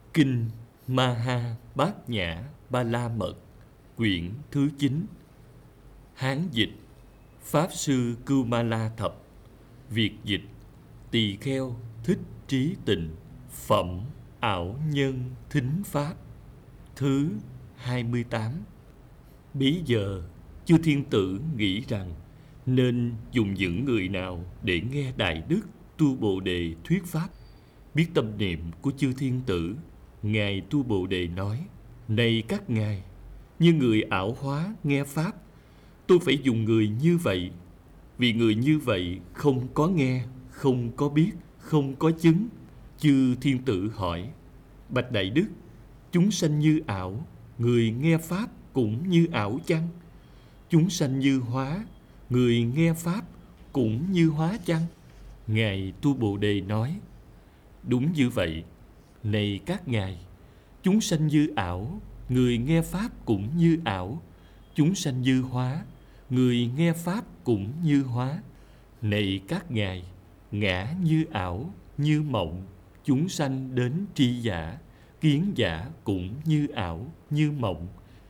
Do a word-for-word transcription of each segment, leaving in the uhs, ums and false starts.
Kinh Maha Bát Nhã Ba La Mật, quyển thứ chín. Hán dịch Pháp Sư Cưu Ma La Thập, Việt dịch Tỳ Kheo Thích Trí Tịnh, phẩm Ảo Nhân Thính Pháp, thứ hai mươi tám. Bấy giờ chư thiên tử nghĩ rằng nên dùng những người nào để nghe Đại Đức Tu Bồ Đề thuyết pháp. Biết tâm niệm của chư thiên tử, Ngài Tu Bồ Đề nói: Này các ngài, như người ảo hóa nghe pháp, tôi phải dùng người như vậy. Vì người như vậy không có nghe, không có biết, không có chứng. Chư thiên tử hỏi: Bạch Đại Đức, chúng sanh như ảo, người nghe pháp cũng như ảo chăng? Chúng sanh như hóa, người nghe pháp cũng như hóa chăng? Ngài Tu Bồ Đề nói: Đúng như vậy. Này các ngài, chúng sanh như ảo, người nghe pháp cũng như ảo. Chúng sanh như hóa, người nghe pháp cũng như hóa. Này các ngài, ngã như ảo, như mộng. Chúng sanh đến tri giả, kiến giả cũng như ảo, như mộng.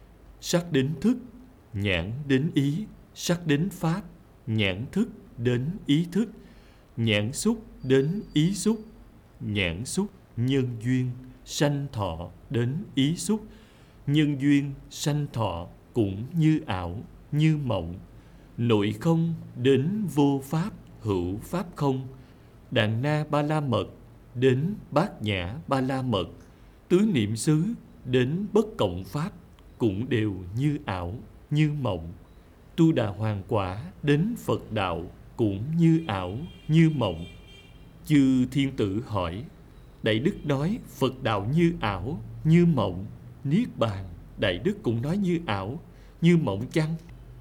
Sắc đến thức, nhãn đến ý. Sắc đến pháp, nhãn thức đến ý thức. Nhãn xúc đến ý xúc. Nhãn xúc nhân duyên, sanh thọ đến ý xúc. Nhân duyên sanh thọ cũng như ảo, như mộng. Nội không đến vô pháp, hữu pháp không. Đàn na ba la mật đến bát nhã ba la mật. Tứ niệm xứ đến bất cộng pháp cũng đều như ảo, như mộng. Tu đà hoàng quả đến Phật đạo cũng như ảo, như mộng. Chư thiên tử hỏi: Đại Đức nói Phật đạo như ảo, như mộng, Niết bàn Đại Đức cũng nói như ảo, như mộng chăng?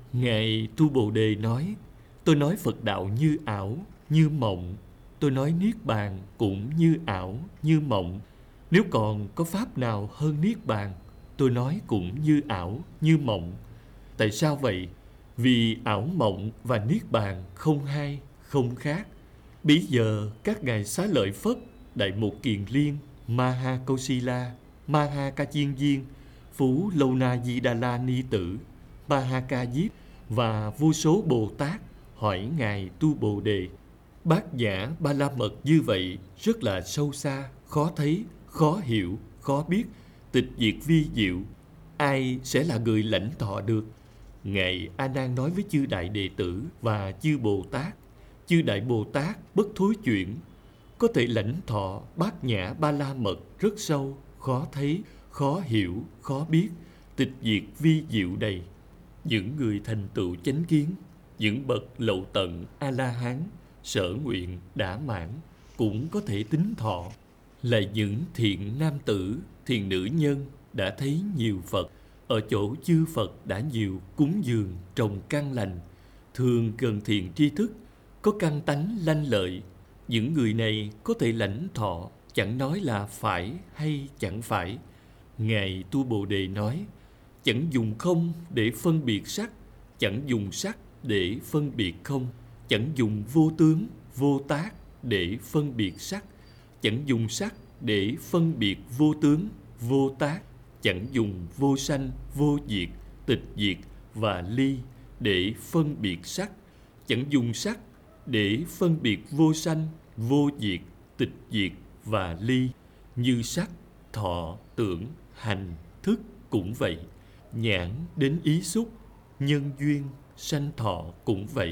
Ngài Tu Bồ Đề nói: Tôi nói Phật đạo như ảo, như mộng. Tôi nói Niết bàn cũng như ảo, như mộng. Nếu còn có pháp nào hơn Niết bàn, tôi nói cũng như ảo, như mộng. Tại sao vậy? Vì ảo mộng và Niết bàn không hai, không khác. Bấy giờ các ngài Xá Lợi Phất, Đại Mục Kiền Liên, Maha Kausila, Maha Ca Chiên Viên, Phú Lâu Na Di Đà La Ni Tử, Maha Ca Diếp và vô số Bồ Tát hỏi Ngài Tu Bồ Đề: Bát nhã ba la mật như vậy rất là sâu xa, khó thấy, khó hiểu, khó biết, tịch diệt vi diệu. Ai sẽ là người lãnh thọ được? Ngài A Nan nói với chư đại đệ tử và chư Bồ Tát: Chư đại Bồ Tát bất thối chuyển, có thể lãnh thọ bát nhã ba la mật rất sâu, khó thấy, khó hiểu, khó biết, tịch diệt vi diệu đầy. Những người thành tựu chánh kiến, những bậc lậu tận A La Hán, sở nguyện đã mãn cũng có thể tính thọ. Là những thiện nam tử, thiện nữ nhân đã thấy nhiều Phật, ở chỗ chư Phật đã nhiều cúng dường trồng căn lành, thường gần thiện tri thức, có căn tánh lanh lợi. Những người này có thể lãnh thọ, chẳng nói là phải hay chẳng phải. Ngài Tu Bồ Đề nói: Chẳng dùng không để phân biệt sắc, chẳng dùng sắc để phân biệt không. Chẳng dùng vô tướng, vô tác để phân biệt sắc, chẳng dùng sắc để phân biệt vô tướng, vô tác. Chẳng dùng vô sanh, vô diệt, tịch diệt và ly để phân biệt sắc, chẳng dùng sắc để phân biệt vô sanh, vô diệt, tịch diệt và ly. Như sắc, thọ, tưởng, hành, thức cũng vậy. Nhãn đến ý xúc, nhân duyên, sanh thọ cũng vậy.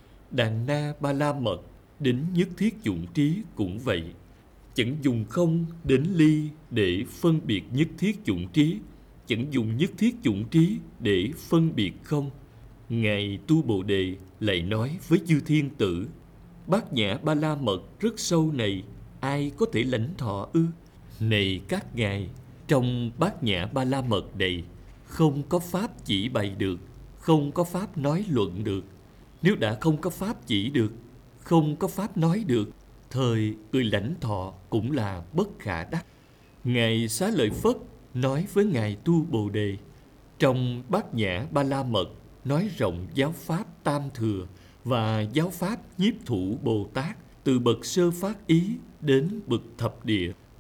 Đàn na ba la mật đến nhất thiết dụng trí cũng vậy. Chẳng dùng không đến ly để phân biệt nhất thiết dụng trí, chẳng dùng nhất thiết dụng trí để phân biệt không. Ngài Tu Bồ Đề lại nói với chư thiên tử: Bát nhã ba la mật rất sâu này, ai có thể lãnh thọ ư? Này các ngài, trong bát nhã ba la mật này không có pháp chỉ bày được, không có pháp nói luận được. Nếu đã không có pháp chỉ được, không có pháp nói được, thời người lãnh thọ cũng là bất khả đắc. Ngài Xá Lợi Phất nói với Ngài Tu Bồ Đề: Trong bát nhã ba la mật nói rộng giáo pháp tam thừa và giáo pháp nhiếp thủ Bồ Tát, từ bậc sơ phát ý đến bậc thập địa,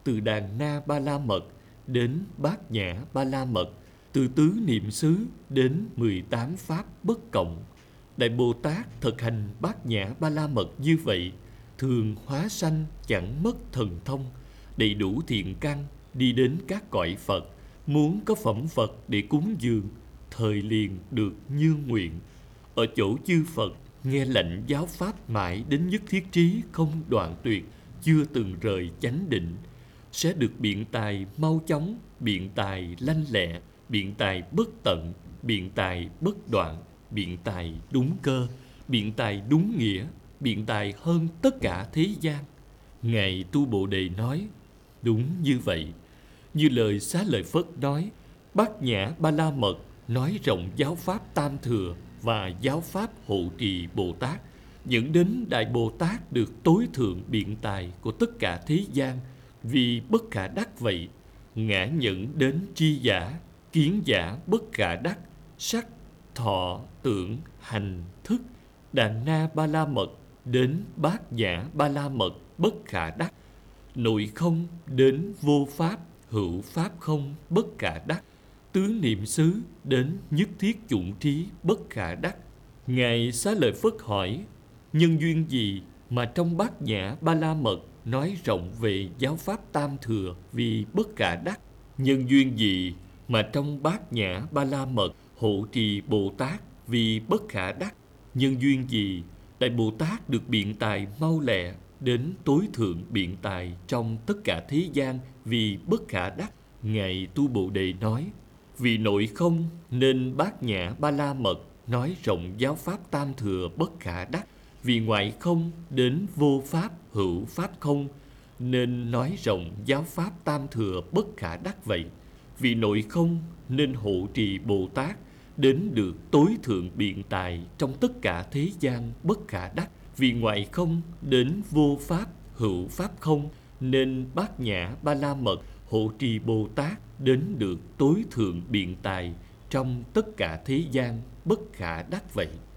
từ đàn na ba la mật đến bát nhã ba la mật, từ tứ niệm xứ đến mười tám pháp bất cộng. Đại Bồ Tát thực hành bát nhã ba la mật như vậy, thường hóa sanh chẳng mất thần thông, đầy đủ thiện căn, đi đến các cõi Phật, muốn có phẩm Phật để cúng dường, thời liền được như nguyện. Ở chỗ chư Phật, nghe lệnh giáo pháp mãi đến nhất thiết trí không đoạn tuyệt, chưa từng rời chánh định, sẽ được biện tài mau chóng, biện tài lanh lẹ, biện tài bất tận, biện tài bất đoạn, biện tài đúng cơ, biện tài đúng nghĩa, biện tài hơn tất cả thế gian. Ngài Tu Bồ Đề nói, đúng như vậy. Như lời Xá Lợi Phất nói, Bát Nhã Ba La Mật nói rộng giáo pháp Tam Thừa và giáo pháp Hộ Trì Bồ Tát, dẫn đến Đại Bồ Tát được tối thượng biện tài của tất cả thế gian, vì bất khả đắc vậy. Ngã nhẫn đến tri giả, kiến giả bất khả đắc, sắc, thọ, tưởng, hành, thức. Đàn na ba la mật đến bát nhã ba la mật bất khả đắc. Nội không đến vô pháp, hữu pháp không bất khả đắc. Tứ niệm xứ đến nhất thiết chủng trí bất khả đắc. Ngài Xá Lợi Phất hỏi, nhân duyên gì mà trong bát nhã ba la mật nói rộng về giáo pháp Tam Thừa vì bất khả đắc? Nhân duyên gì mà trong bát nhã ba la mật hộ trì Bồ Tát vì bất khả đắc? Nhân duyên gì Đại Bồ Tát được biện tài mau lẹ đến tối thượng biện tài trong tất cả thế gian vì bất khả đắc? Ngài Tu Bồ Đề nói, vì nội không nên bát nhã ba la mật nói rộng giáo pháp Tam Thừa bất khả đắc. Vì ngoại không đến vô pháp, hữu pháp không nên nói rộng giáo pháp Tam Thừa bất khả đắc vậy. Vì nội không nên hộ trì Bồ Tát đến được tối thượng biện tài trong tất cả thế gian bất khả đắc. Vì ngoại không đến vô pháp, hữu pháp không nên bát nhã ba la mật hộ trì Bồ Tát đến được tối thượng biện tài trong tất cả thế gian bất khả đắc vậy.